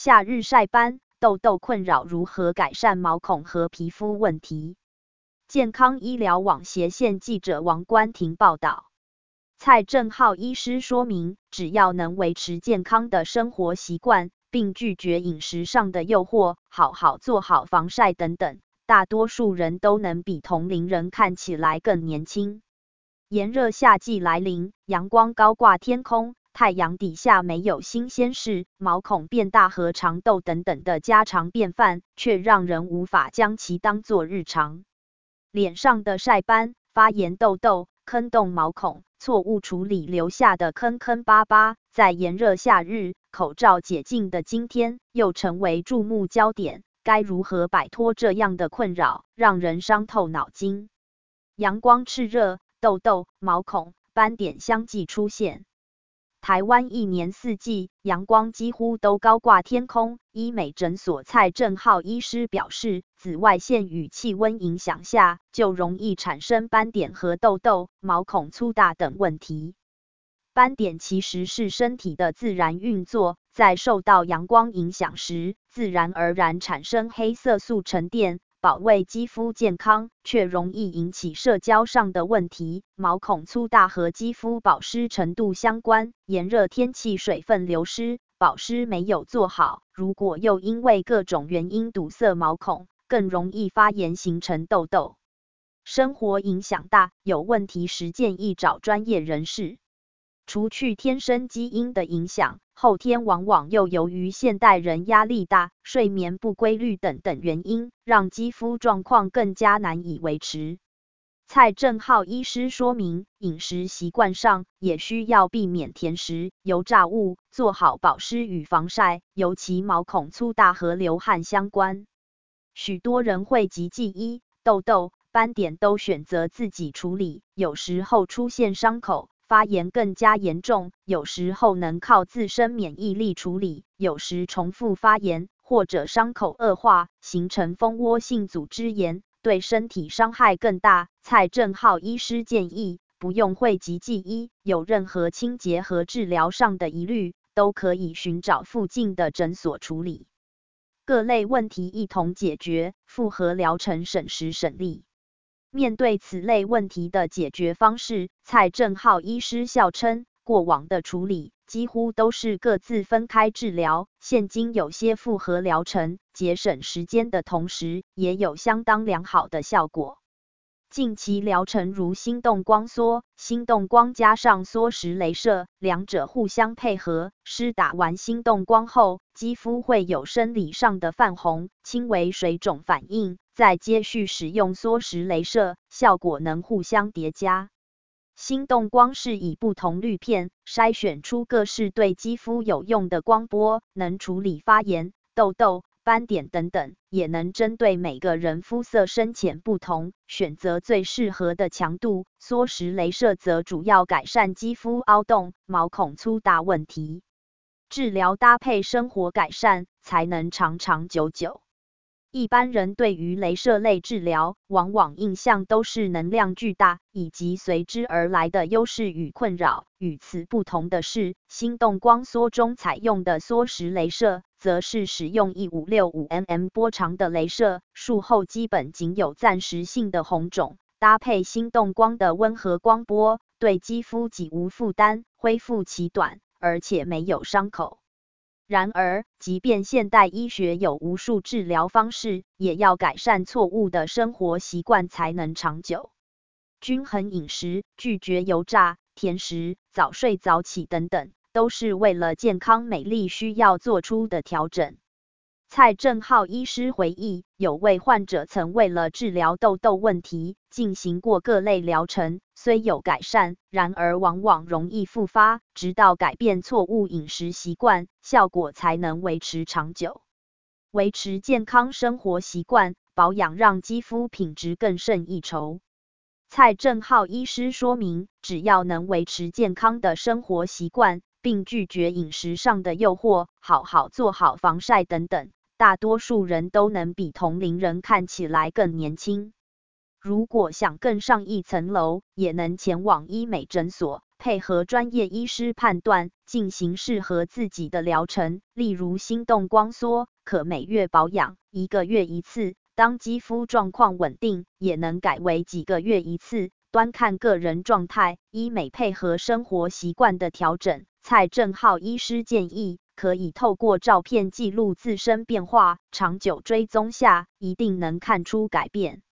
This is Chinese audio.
夏日晒斑、痘痘困扰如何改善毛孔和皮肤问题？健康医疗网斜线记者王冠婷报道。蔡正浩医师说明，只要能维持健康的生活习惯，并拒绝饮食上的诱惑，好好做好防晒等等，大多数人都能比同龄人看起来更年轻。炎热夏季来临，阳光高挂天空，太阳底下没有新鲜事，毛孔变大和长痘等等的家常便饭，却让人无法将其当作日常。脸上的晒斑、发炎痘痘、坑洞毛孔，错误处理留下的坑坑巴巴，在炎热夏日，口罩解禁的今天，又成为注目焦点。该如何摆脱这样的困扰，让人伤透脑筋？阳光炽热，痘痘、毛孔、斑点相继出现。台湾一年四季阳光几乎都高挂天空，医美诊所蔡正浩医师表示，紫外线与气温影响下，就容易产生斑点和痘痘、毛孔粗大等问题。斑点其实是身体的自然运作，在受到阳光影响时，自然而然产生黑色素沉淀，保卫肌肤健康，却容易引起社交上的问题。毛孔粗大和肌肤保湿程度相关，炎热天气水分流失，保湿没有做好，如果又因为各种原因堵塞毛孔，更容易发炎形成痘痘。生活影响大，有问题时建议找专业人士。除去天生基因的影响，后天往往又由于现代人压力大、睡眠不规律等原因，让肌肤状况更加难以维持。蔡正浩医师说明，饮食习惯上也需要避免甜食、油炸物，做好保湿与防晒，尤其毛孔粗大和流汗相关。许多人会急忌医，痘痘、斑点都选择自己处理，有时候出现伤口。发炎更加严重，有时候能靠自身免疫力处理，有时重复发炎，或者伤口恶化，形成蜂窝性组织炎，对身体伤害更大。蔡正浩医师建议，不用讳疾忌医，有任何清洁和治疗上的疑虑，都可以寻找附近的诊所处理。各类问题一同解决，复合疗程省时省力。面对此类问题的解决方式，蔡正浩医师笑称，过往的处理几乎都是各自分开治疗，现今有些复合疗程，节省时间的同时，也有相当良好的效果。近期疗程如心动光缩、心动光加上缩时雷射，两者互相配合，施打完心动光后，肌肤会有生理上的泛红、轻微水肿反应，再接续使用缩时雷射，效果能互相叠加。心动光是以不同滤片筛选出各式对肌肤有用的光波，能处理发炎、痘痘、斑点等等，也能针对每个人肤色深浅不同，选择最适合的强度。缩时雷射则主要改善肌肤凹洞、毛孔粗大问题。治疗搭配生活改善，才能长长久久。一般人对于雷射类治疗，往往印象都是能量巨大，以及随之而来的优势与困扰。与此不同的是，心动光缩中采用的缩时雷射，则是使用1565mm波长的雷射，术后基本仅有暂时性的红肿，搭配心动光的温和光波，对肌肤几无负担，恢复期短，而且没有伤口。然而，即便现代医学有无数治疗方式，也要改善错误的生活习惯才能长久。均衡饮食、拒绝油炸、甜食、早睡早起等等，都是为了健康美丽需要做出的调整。蔡正浩医师回忆，有位患者曾为了治疗痘痘问题，进行过各类疗程，虽有改善，然而往往容易复发，直到改变错误饮食习惯，效果才能维持长久。维持健康生活习惯，保养让肌肤品质更胜一筹。蔡正浩医师说明，只要能维持健康的生活习惯，并拒绝饮食上的诱惑，好好做好防晒等等，大多数人都能比同龄人看起来更年轻。如果想更上一层楼，也能前往医美诊所， 配合专业医师判断，进行适合自己的疗程。例如心动光缩，可每月保养，1个月一次。当肌肤状况稳定，也能改为几个月一次，端看个人状态。医美配合生活习惯的调整，蔡正浩医师建议，可以透过照片记录自身变化，长久追踪下，一定能看出改变。